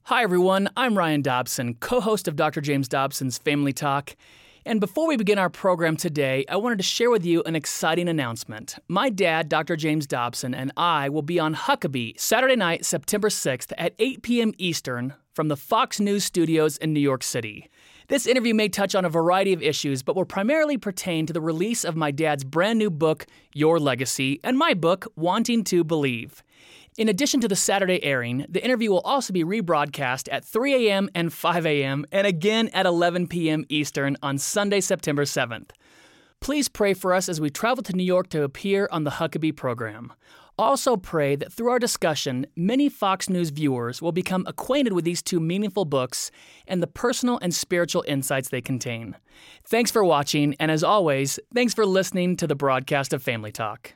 Hi, everyone. I'm Ryan Dobson, co-host of Dr. James Dobson's Family Talk. And before we begin our program today, I wanted to share with you an exciting announcement. My dad, Dr. James Dobson, and I will be on Huckabee Saturday night, September 6th at 8 p.m. Eastern from the Fox News studios in New York City. This interview may touch on a variety of issues, but will primarily pertain to the release of my dad's brand new book, Your Legacy, and my book, Wanting to Believe. In addition to the Saturday airing, the interview will also be rebroadcast at 3 a.m. and 5 a.m. and again at 11 p.m. Eastern on Sunday, September 7th. Please pray for us as we travel to New York to appear on the Huckabee program. Also pray that through our discussion, many Fox News viewers will become acquainted with these two meaningful books and the personal and spiritual insights they contain. Thanks for watching, and as always, thanks for listening to the broadcast of Family Talk.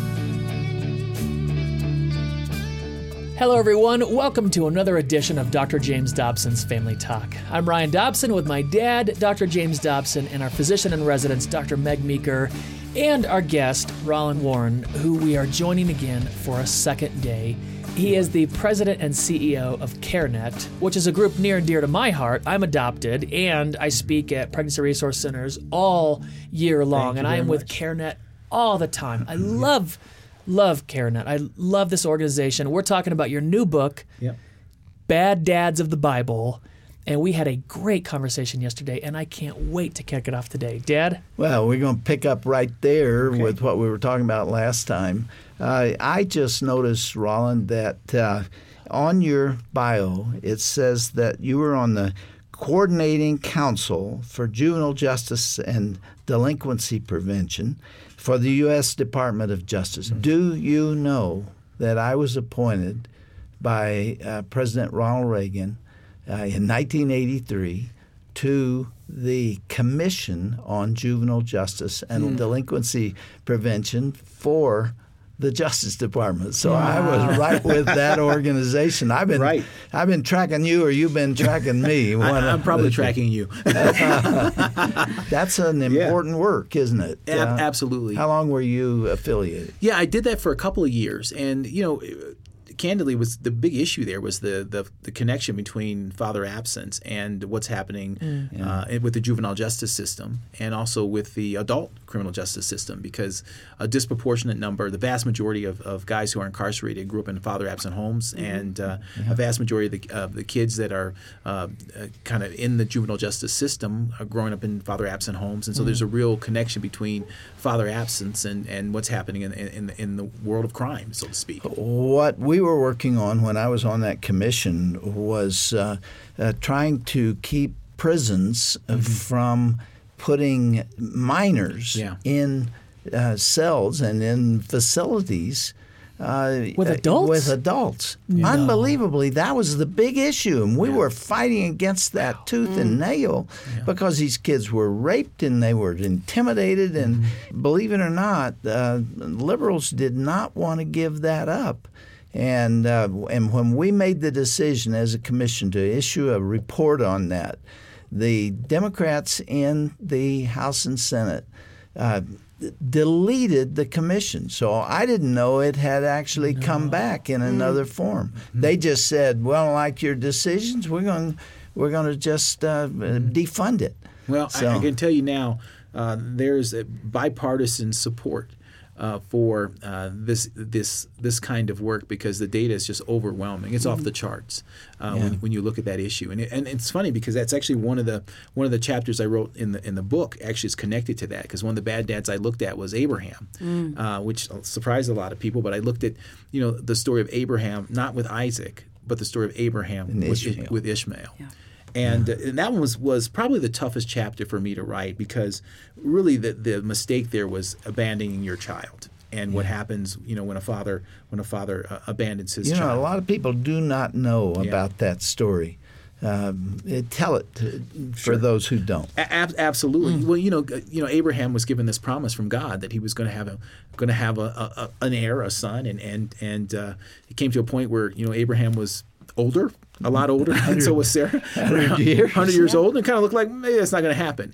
Hello, everyone. Welcome to another edition of Dr. James Dobson's Family Talk. I'm Ryan Dobson with my dad, Dr. James Dobson, and our physician in residence, Dr. Meg Meeker, and our guest, Roland Warren, who we are joining again for a second day. He is the president and CEO of CareNet, which is a group near and dear to my heart. I'm adopted, and I speak at pregnancy resource centers all year long, and I am with CareNet all the time. I love CareNet. I love this organization. We're talking about your new book, Bad Dads of the Bible, and we had a great conversation yesterday, and I can't wait to kick it off today. Dad? Well, we're going to pick up right there with what we were talking about last time. I just noticed, Roland, that on your bio, it says that you were on the Coordinating Council for Juvenile Justice and Delinquency Prevention for the U.S. Department of Justice. Do you know that I was appointed by President Ronald Reagan in 1983 to the Commission on Juvenile Justice and Delinquency Prevention for the Justice Department? So I was right with that organization. I've been tracking you, or you've been tracking me. I'm probably tracking you. That's an important work, isn't it? Absolutely. How long were you affiliated? Yeah, I did that for a couple of years, and candidly, was the big issue there was the connection between father absence and what's happening with the juvenile justice system, and also with the adult criminal justice system, because a disproportionate number, the vast majority of guys who are incarcerated grew up in father absent homes, and a vast majority of the kids that are kind of in the juvenile justice system are growing up in father absent homes, and so there's a real connection between father absence and what's happening in the world of crime, so to speak. What we were working on when I was on that commission was trying to keep prisons from putting minors in cells and in facilities with adults? No. Unbelievably, that was the big issue, and we were fighting against that tooth and nail because these kids were raped and they were intimidated, and believe it or not, liberals did not want to give that up. And when we made the decision as a commission to issue a report on that, the Democrats in the House and Senate deleted the commission. So I didn't know it had actually come back in another form. They just said, "Well, like your decisions, we're going to just defund it." Well, I can tell you now, there's a bipartisan support for this kind of work, because the data is just overwhelming. It's off the charts when you look at that issue, and it's funny because that's actually one of the chapters I wrote in the book actually is connected to that, because one of the bad dads I looked at was Abraham, which surprised a lot of people. But I looked at the story of Abraham, not with Isaac, but the story of Abraham with Ishmael. Yeah. And that one was probably the toughest chapter for me to write, because really the mistake there was abandoning your child, and what happens when a father abandons his child. A lot of people do not know about that story. Tell it for those who don't. Absolutely. Well, Abraham was given this promise from God that he was going to have an heir, a son, and it came to a point where Abraham was older, a lot older, and so was Sarah. 100 years old, and kind of looked like maybe that's not going to happen.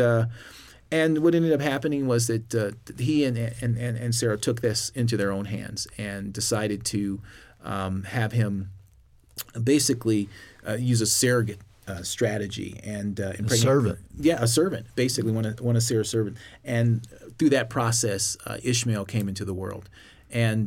And what ended up happening was that he and Sarah took this into their own hands and decided to have him basically use a surrogate strategy and impregnate. servant. Yeah, a servant. Basically, want to say a servant. And through that process, Ishmael came into the world. And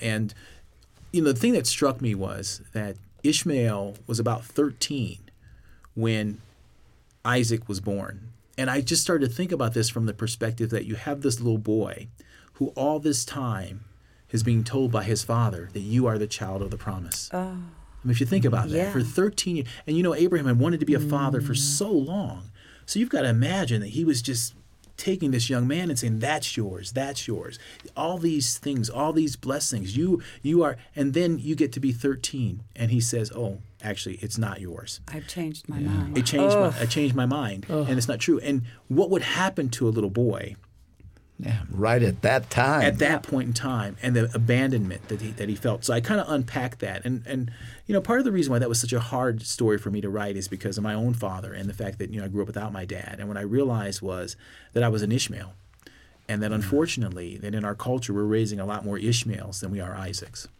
the thing that struck me was that Ishmael was about 13 when Isaac was born. And I just started to think about this from the perspective that you have this little boy who all this time is being told by his father that you are the child of the promise. I mean, if you think about that, for 13 years, and Abraham had wanted to be a father for so long. So you've got to imagine that he was just taking this young man and saying, that's yours, that's yours. All these things, all these blessings, you are, and then you get to be 13, and he says, oh, actually, it's not yours. I've changed my mind. I changed my mind, and it's not true. And what would happen to a little boy right at that time? At that point in time, and the abandonment that he felt. So I kind of unpacked that, and part of the reason why that was such a hard story for me to write is because of my own father and the fact that I grew up without my dad. And what I realized was that I was an Ishmael, and that unfortunately, that in our culture we're raising a lot more Ishmaels than we are Isaacs.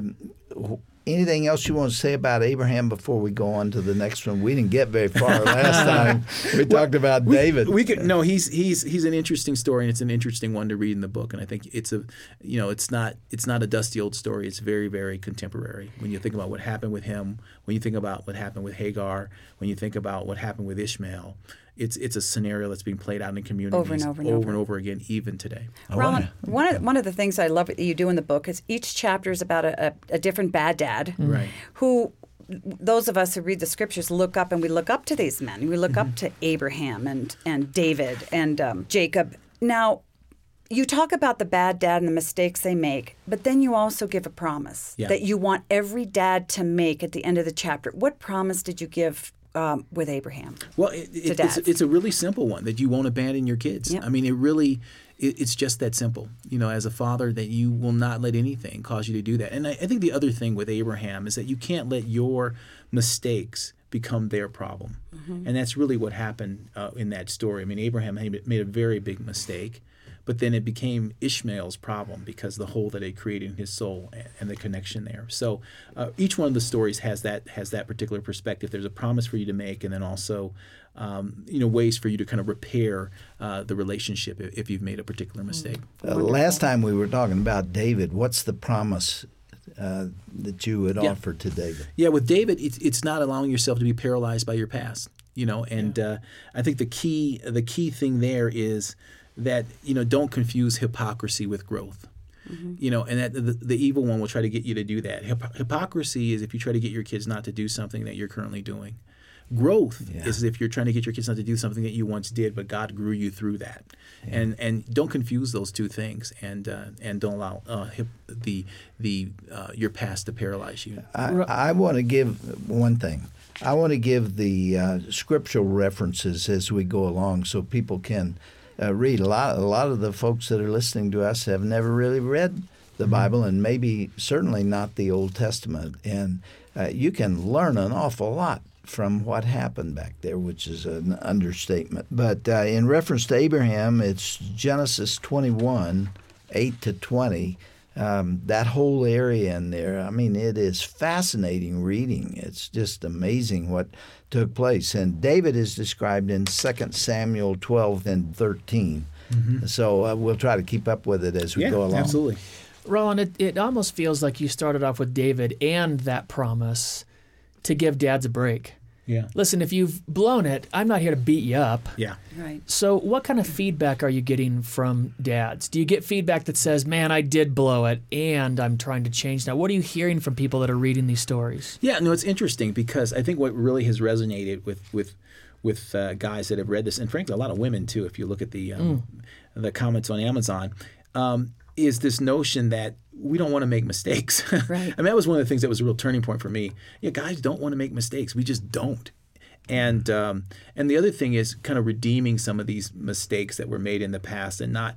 Anything else you want to say about Abraham before we go on to the next one? We didn't get very far last time. We talked about David. He's an interesting story, and it's an interesting one to read in the book. And I think it's not a dusty old story. It's very, very contemporary. When you think about what happened with him, when you think about what happened with Hagar, when you think about what happened with Ishmael, it's a scenario that's being played out in communities over and over again, even today. Ron, one of the things I love that you do in the book is each chapter is about a different bad dad, right? Who those of us who read the scriptures look up, and we look up to these men. We look up to Abraham and David and Jacob. Now, you talk about the bad dad and the mistakes they make, but then you also give a promise that you want every dad to make at the end of the chapter. What promise did you give with Abraham? Well, it's a really simple one, that you won't abandon your kids. Yep. I mean, it's just that simple. As a father, that you will not let anything cause you to do that. And I think the other thing with Abraham is that you can't let your mistakes become their problem. And that's really what happened in that story. I mean, Abraham made a very big mistake, but then it became Ishmael's problem because of the hole that it created in his soul and the connection there. So each one of the stories has that particular perspective. There's a promise for you to make, and then also ways for you to kind of repair the relationship if you've made a particular mistake. Last time we were talking about David. What's the promise that you would offer to David? Yeah, with David, it's not allowing yourself to be paralyzed by your past. I think the key thing there is that don't confuse hypocrisy with growth. And that the evil one will try to get you to do that. Hypocrisy is if you try to get your kids not to do something that you're currently doing. Growth is if you're trying to get your kids not to do something that you once did, but God grew you through that. And don't confuse those two things, and don't allow your past to paralyze you. I want to give one thing. I want to give the scriptural references as we go along, so people can read. A lot of the folks that are listening to us have never really read the Bible, and maybe certainly not the Old Testament. And you can learn an awful lot from what happened back there, which is an understatement. But in reference to Abraham, it's Genesis 21, 8 to 20. That whole area in there, I mean, it is fascinating reading. It's just amazing what took place. And David is described in 2 Samuel 12 and 13. So we'll try to keep up with it as we go along. Absolutely. Roland, it almost feels like you started off with David and that promise to give dads a break. Yeah. Listen, if you've blown it, I'm not here to beat you up. Yeah. Right. So what kind of feedback are you getting from dads? Do you get feedback that says, man, I did blow it and I'm trying to change now? What are you hearing from people that are reading these stories? Yeah, no, it's interesting because I think what really has resonated with guys that have read this, and frankly, a lot of women too, if you look at the comments on Amazon, is this notion that we don't want to make mistakes. Right. I mean, that was one of the things that was a real turning point for me. Guys don't want to make mistakes. We just don't. And the other thing is kind of redeeming some of these mistakes that were made in the past and not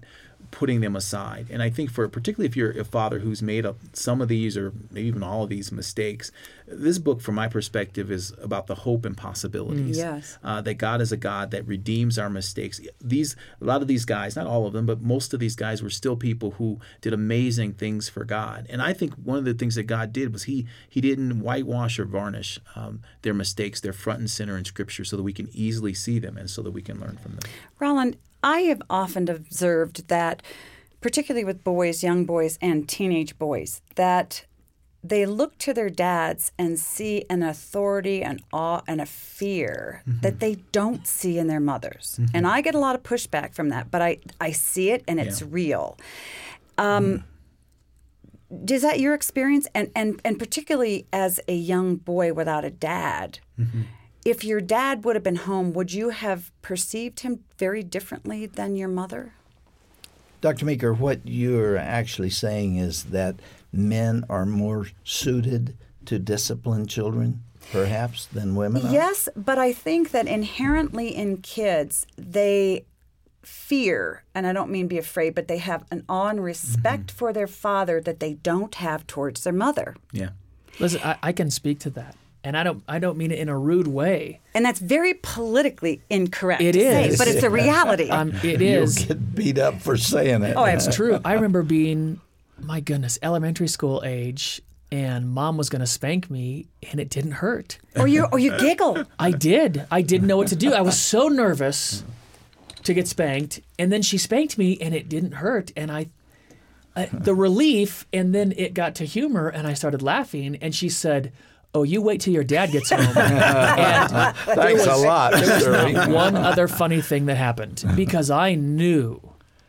putting them aside. And I think particularly if you're a father who's made some of these or maybe even all of these mistakes, this book, from my perspective, is about the hope and possibilities. Yes. That God is a God that redeems our mistakes. A lot of these guys, not all of them, but most of these guys were still people who did amazing things for God. And I think one of the things that God did was he didn't whitewash or varnish their mistakes. They're front and center in Scripture so that we can easily see them and so that we can learn from them. Roland, I have often observed that, particularly with boys, young boys, and teenage boys, that they look to their dads and see an authority, an awe, and a fear that they don't see in their mothers. And I get a lot of pushback from that, but I see it and it's real. Is that your experience? And particularly as a young boy without a dad, if your dad would have been home, would you have perceived him very differently than your mother? Dr. Meeker, what you're actually saying is that men are more suited to discipline children, perhaps, than women are? Yes, but I think that inherently in kids, they fear, and I don't mean be afraid, but they have an awe and respect for their father that they don't have towards their mother. Yeah. Listen, I can speak to that. And I don't mean it in a rude way. And that's very politically incorrect It to say, is. but it's a reality. It is. You'll get beat up for saying it. Oh, It's true. I remember being, my goodness, elementary school age, and Mom was going to spank me, and it didn't hurt. Or you giggle. I did. I didn't know what to do. I was so nervous to get spanked, and then she spanked me, and it didn't hurt. And the relief, and then it got to humor, and I started laughing, and she said, "Oh, you wait till your dad gets home." And Thanks a lot. not one other funny thing that happened, because I knew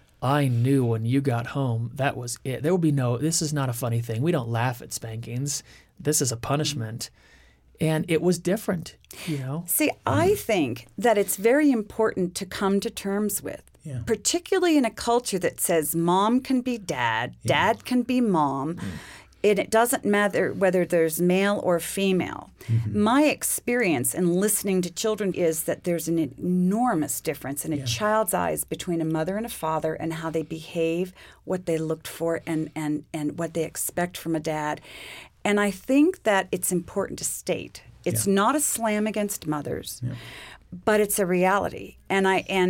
when you got home, that was it. There will be this is not a funny thing. We don't laugh at spankings. This is a punishment. And it was different, See, I think that it's very important to come to terms with, particularly in a culture that says mom can be dad, dad can be mom. And it doesn't matter whether there's male or female. My experience in listening to children is that there's an enormous difference in a child's eyes between a mother and a father and how they behave, what they looked for, and what they expect from a dad. And I think that it's important to state. It's not a slam against mothers, but it's a reality. And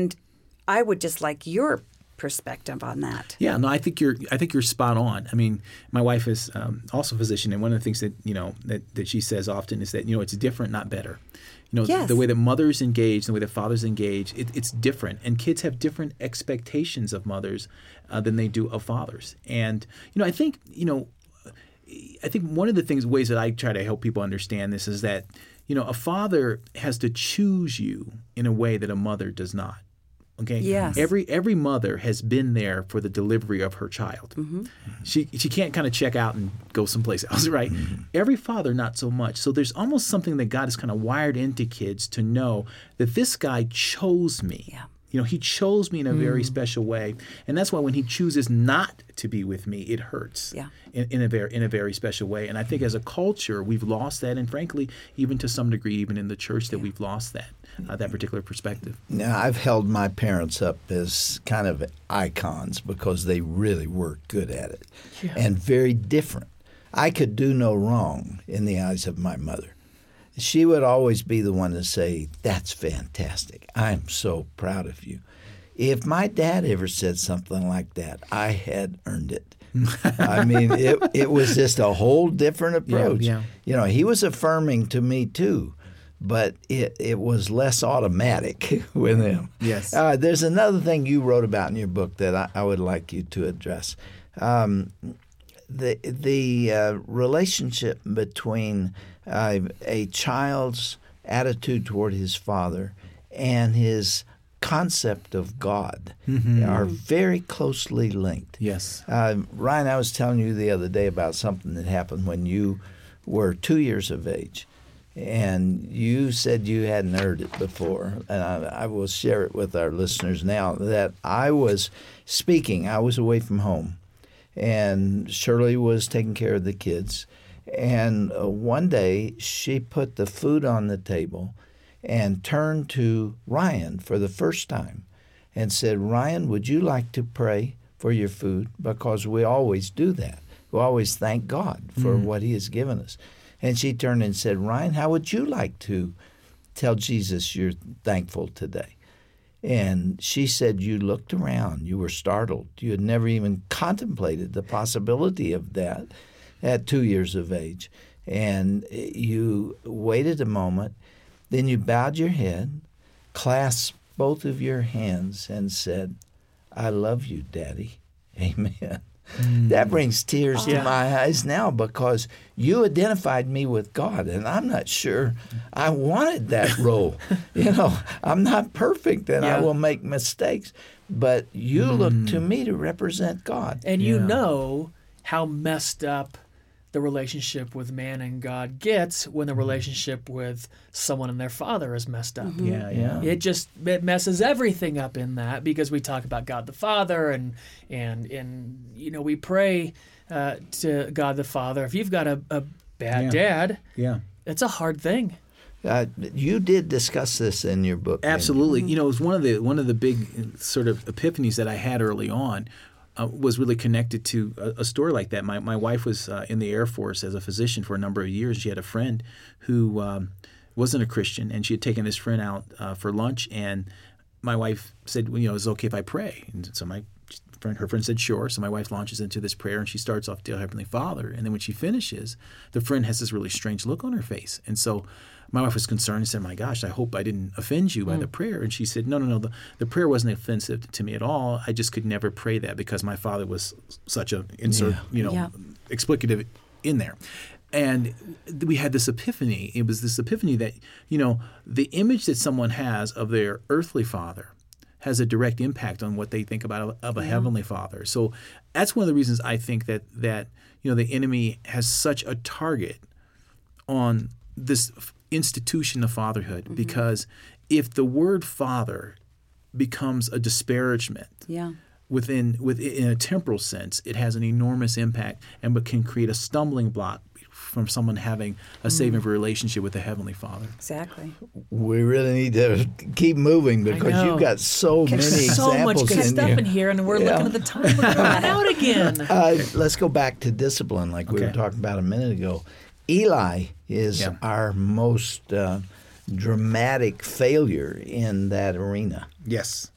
I would just like your perspective on that. Yeah, no, I think you're spot on. I mean, my wife is also a physician, and one of the things that that she says often is that it's different, not better. The way that mothers engage, the way that fathers engage, it's different, and kids have different expectations of mothers than they do of fathers. And I think one of the ways that I try to help people understand this is that a father has to choose you in a way that a mother does not. Okay. Yes. Every mother has been there for the delivery of her child. She can't kind of check out and go someplace else, right? Every father, not so much. So there's almost something that God has kind of wired into kids to know that this guy chose me. Yeah. He chose me in a very special way, and that's why when he chooses not to be with me, it hurts. Yeah. In a very special way. And I think as a culture, we've lost that, and frankly, even to some degree, even in the church, that we've lost that particular perspective. Now, I've held my parents up as kind of icons because they really were good at it and very different. I could do no wrong in the eyes of my mother. She would always be the one to say, "That's fantastic. I'm so proud of you." If my dad ever said something like that, I had earned it. I mean, it was just a whole different approach. Yeah. He was affirming to me too, but it was less automatic with him. Yes. There's another thing you wrote about in your book that I would like you to address. The relationship between a child's attitude toward his father and his concept of God are very closely linked. Yes. Ryan, I was telling you the other day about something that happened when you were 2 years of age, and you said you hadn't heard it before, and I will share it with our listeners now, that I was speaking. I was away from home, and Shirley was taking care of the kids. And one day she put the food on the table and turned to Ryan for the first time and said, "Ryan, would you like to pray for your food because we always do that. We always thank God for what he has given us. And she turned and said, Ryan, how would you like to tell Jesus you're thankful today? And she said, you looked around. You were startled. You had never even contemplated the possibility of that at 2 years of age. And you waited a moment. Then you bowed your head, clasped both of your hands, and said, I love you, Daddy. Amen. That brings tears to my eyes now because you identified me with God, and I'm not sure I wanted that role. I'm not perfect, and I will make mistakes, but you look to me to represent God. And you know how messed up the relationship with man and God gets when the relationship with someone and their father is messed up. It messes everything up in that because we talk about God the Father and we pray to God the Father. If you've got a bad dad, it's a hard thing. You did discuss this in your book. Absolutely. It was one of the big sort of epiphanies that I had early on. Was really connected to a story like that. My wife was in the Air Force as a physician for a number of years. She had a friend who wasn't a Christian, and she had taken this friend out for lunch. And my wife said, "Is it okay if I pray?" And so her friend said, "Sure." So my wife launches into this prayer, and she starts off, "Dear Heavenly Father." And then when she finishes, the friend has this really strange look on her face, and so my wife was concerned and said, "My gosh, I hope I didn't offend you by the prayer." And she said, No. The prayer wasn't offensive to me at all. I just could never pray that because my father was such a explicative in there. And we had this epiphany. It was this epiphany that, the image that someone has of their earthly father has a direct impact on what they think about of a heavenly father. So that's one of the reasons I think that the enemy has such a target on this institution of fatherhood, because if the word father becomes a disparagement within a temporal sense, it has an enormous impact but can create a stumbling block from someone having a saving relationship with the Heavenly Father. Exactly. We really need to keep moving because you've got so many examples. So much good in stuff in here, and we're looking at the time. We're going to run out again. Let's go back to discipline like we were talking about a minute ago. Eli is our most dramatic failure in that arena. Yes.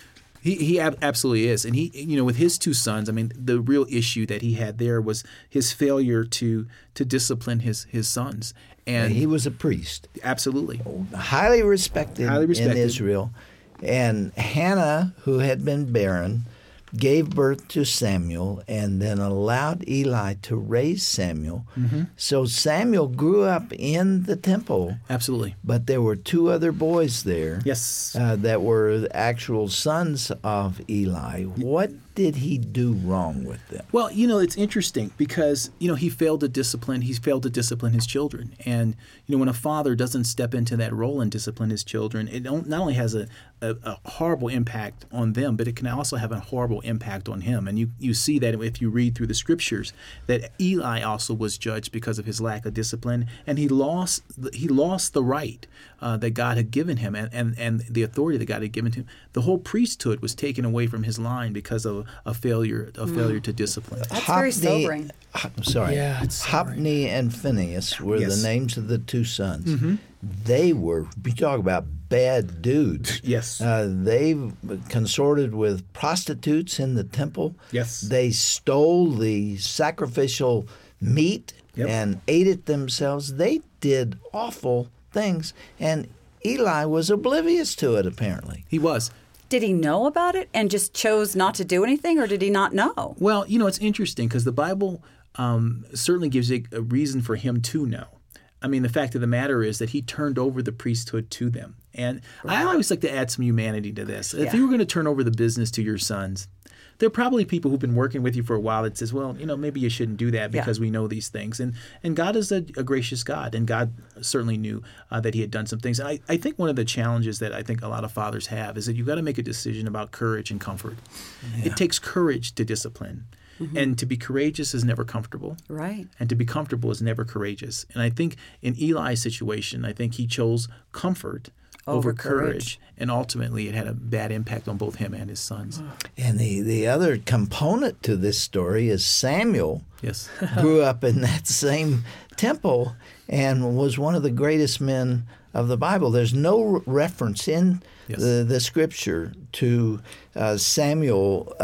He absolutely is. And he, with his two sons, the real issue that he had there was his failure to discipline his sons. And he was a priest. Absolutely. Highly respected in Israel. And Hannah, who had been barren, gave birth to Samuel and then allowed Eli to raise Samuel. So Samuel grew up in the temple. Absolutely. But there were two other boys there Yes. That were actual sons of Eli. What did he do wrong with them? Well, it's interesting because, he failed to discipline. He's failed to discipline his children. And, when a father doesn't step into that role and discipline his children, it not only has a horrible impact on them, but it can also have a horrible impact on him. And you see that if you read through the scriptures, that Eli also was judged because of his lack of discipline, and he lost the right that God had given him and the authority that God had given him. The whole priesthood was taken away from his line because of a failure to discipline. That's very sobering. Yeah, it's sobering. Hophni and Phinehas were the names of the two sons. They were, you talk about bad dudes. Yes. They consorted with prostitutes in the temple. Yes. They stole the sacrificial meat and ate it themselves. They did awful things, and Eli was oblivious to it, apparently. He was. Did he know about it and just chose not to do anything, or did he not know? Well, it's interesting because the Bible certainly gives a reason for him to know. The fact of the matter is that he turned over the priesthood to them. And I always like to add some humanity to this. If you were going to turn over the business to your sons, there are probably people who've been working with you for a while that says, well, maybe you shouldn't do that because we know these things. And God is a gracious God, and God certainly knew that he had done some things. And I think one of the challenges that I think a lot of fathers have is that you've got to make a decision about courage and comfort. Yeah. It takes courage to discipline. And to be courageous is never comfortable. Right. And to be comfortable is never courageous. And I think in Eli's situation, I think he chose comfort over courage. And ultimately, it had a bad impact on both him and his sons. And the other component to this story is Samuel Yes. grew up in that same temple and was one of the greatest men of the Bible. There's no reference in Yes. the Scripture to Samuel,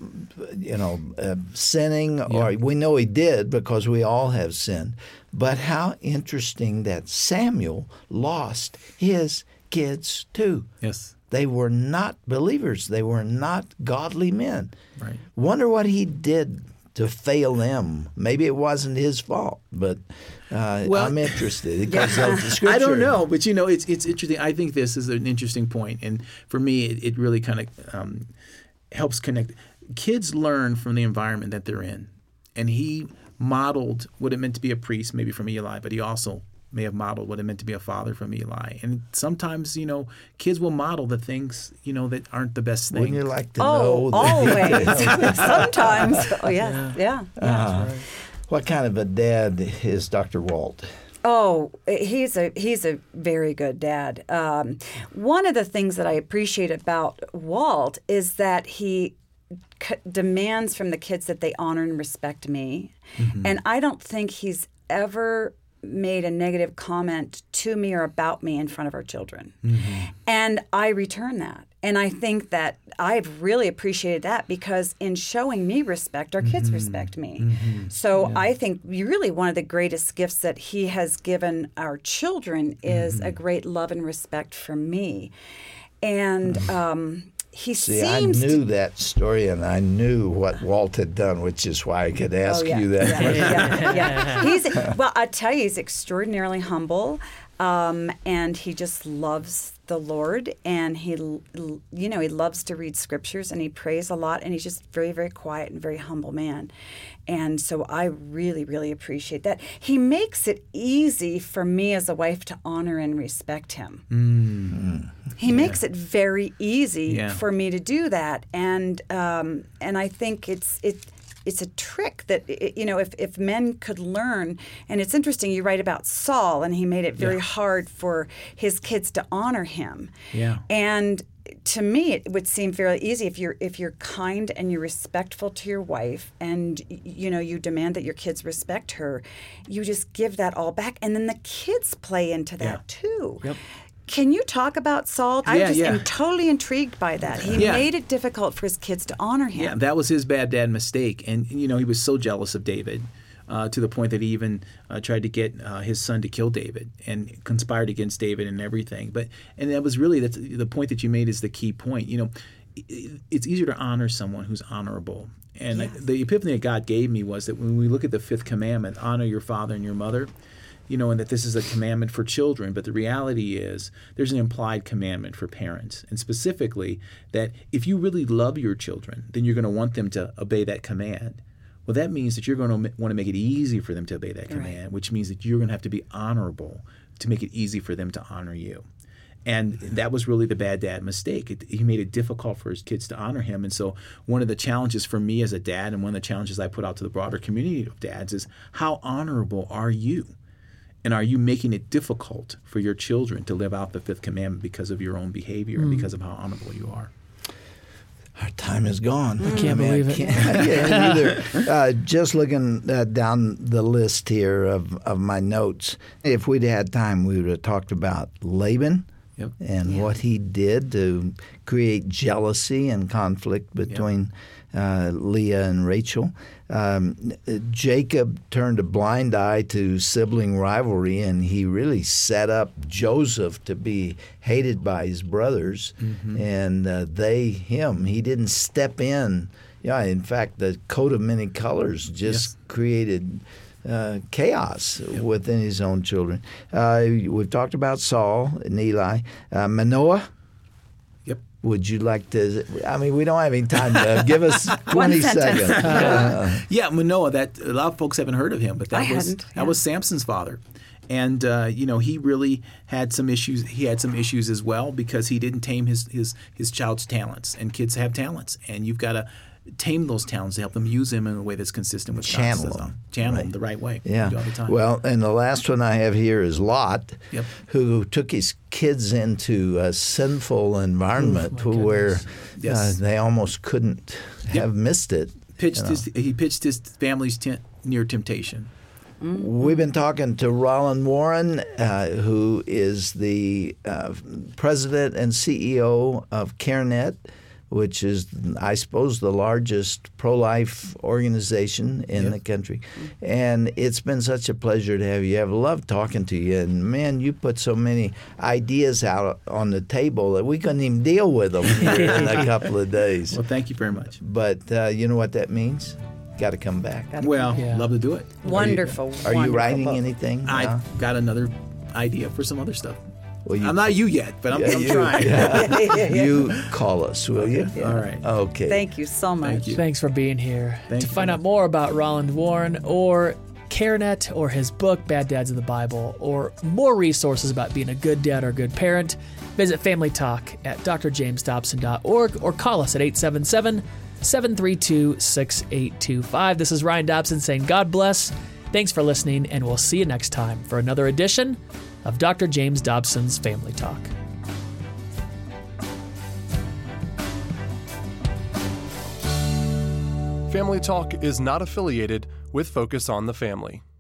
sinning. Or we know he did because we all have sinned. But how interesting that Samuel lost his kids too. Yes. They were not believers. They were not godly men. Right. Wonder what he did to fail them. Maybe it wasn't his fault, but I'm interested because of the Scripture. I don't know, but it's interesting. I think this is an interesting point, and for me, it really kind of helps connect. Kids learn from the environment that they're in, and he modeled what it meant to be a priest, maybe from Eli, but he also may have modeled what it meant to be a father from Eli. And sometimes, kids will model the things, that aren't the best thing. Wouldn't you like to know? Always. Sometimes. Oh, yes. Yeah. Right. What kind of a dad is Dr. Walt? Oh, he's a very good dad. One of the things that I appreciate about Walt is that he demands from the kids that they honor and respect me. Mm-hmm. And I don't think he's ever made a negative comment to me or about me in front of our children. Mm-hmm. And I return that. And I think that I've really appreciated that because in showing me respect, our kids respect me. Mm-hmm. So I think really one of the greatest gifts that he has given our children is a great love and respect for me. And he seems I knew that story, and I knew what Walt had done, which is why I could ask you that question. Yeah. Well, I tell you, he's extraordinarily humble, and he just loves the Lord, and he loves to read scriptures, and he prays a lot, and he's just very, very quiet and very humble man. And so I really, really appreciate that. He makes it easy for me as a wife to honor and respect him. Mm-hmm. He makes it very easy for me to do that, and I think it's a trick that if men could learn. And it's interesting. You write about Saul, and he made it very hard for his kids to honor him. Yeah, and to me, it would seem fairly easy if you're kind and you're respectful to your wife, and you demand that your kids respect her. You just give that all back, and then the kids play into that too. Yep. Can you talk about Saul? I am totally intrigued by that. He made it difficult for his kids to honor him. Yeah, that was his bad dad mistake. And, he was so jealous of David to the point that he even tried to get his son to kill David and conspired against David and everything. And that was really the point that you made is the key point. It's easier to honor someone who's honorable. And the epiphany that God gave me was that when we look at the fifth commandment, honor your father and your mother, and that this is a commandment for children. But the reality is there's an implied commandment for parents. And specifically that if you really love your children, then you're going to want them to obey that command. Well, that means that you're going to want to make it easy for them to obey that command, which means that you're going to have to be honorable to make it easy for them to honor you. And that was really the bad dad mistake. He made it difficult for his kids to honor him. And so one of the challenges for me as a dad, and one of the challenges I put out to the broader community of dads, is how honorable are you? And are you making it difficult for your children to live out the fifth commandment because of your own behavior and because of how honorable you are? Our time is gone. I can't believe it. Either. Just looking down the list here of my notes, if we'd had time, we would have talked about Laban and what he did to create jealousy and conflict between Leah and Rachel. Jacob turned a blind eye to sibling rivalry, and he really set up Joseph to be hated by his brothers, and they him. He didn't step in. Yeah, in fact, the coat of many colors just created chaos within his own children. We've talked about Saul and Eli. Manoah. Would you like to? I mean, we don't have any time to give us 20 seconds. Manoah. That a lot of folks haven't heard of him, but that was Samson's father, and he really had some issues. He had some issues as well because he didn't tame his child's talents, and kids have talents, and you've got to tame those talents, to help them use them in a way that's consistent with Channel God's them. Channel them the right way. Yeah. We do all the time. Well, and the last one I have here is Lot, Yep. who took his kids into a sinful environment where Yes. they almost couldn't have missed it. He pitched his family's tent near temptation. We've been talking to Roland Warren, who is the president and CEO of CareNet, which is, I suppose, the largest pro-life organization in the country. And it's been such a pleasure to have you. I've loved talking to you. And, man, you put so many ideas out on the table that we couldn't even deal with them here in a couple of days. Well, thank you very much. But you know what that means? Got to come back. Well, love to do it. Wonderful. Are you wonderful writing book. anything? now? I've got another idea for some other stuff. Well, I'm not you yet, but I'm trying. You call us, will you? All right. Okay. Thank you so much. Thank you. Thanks for being here. Thank to you. find out more about Roland Warren or CareNet or his book, Bad Dads of the Bible, or more resources about being a good dad or good parent, visit Family Talk at drjamesdobson.org or call us at 877-732-6825. This is Ryan Dobson saying God bless. Thanks for listening, and we'll see you next time for another edition of Dr. James Dobson's Family Talk. Family Talk is not affiliated with Focus on the Family.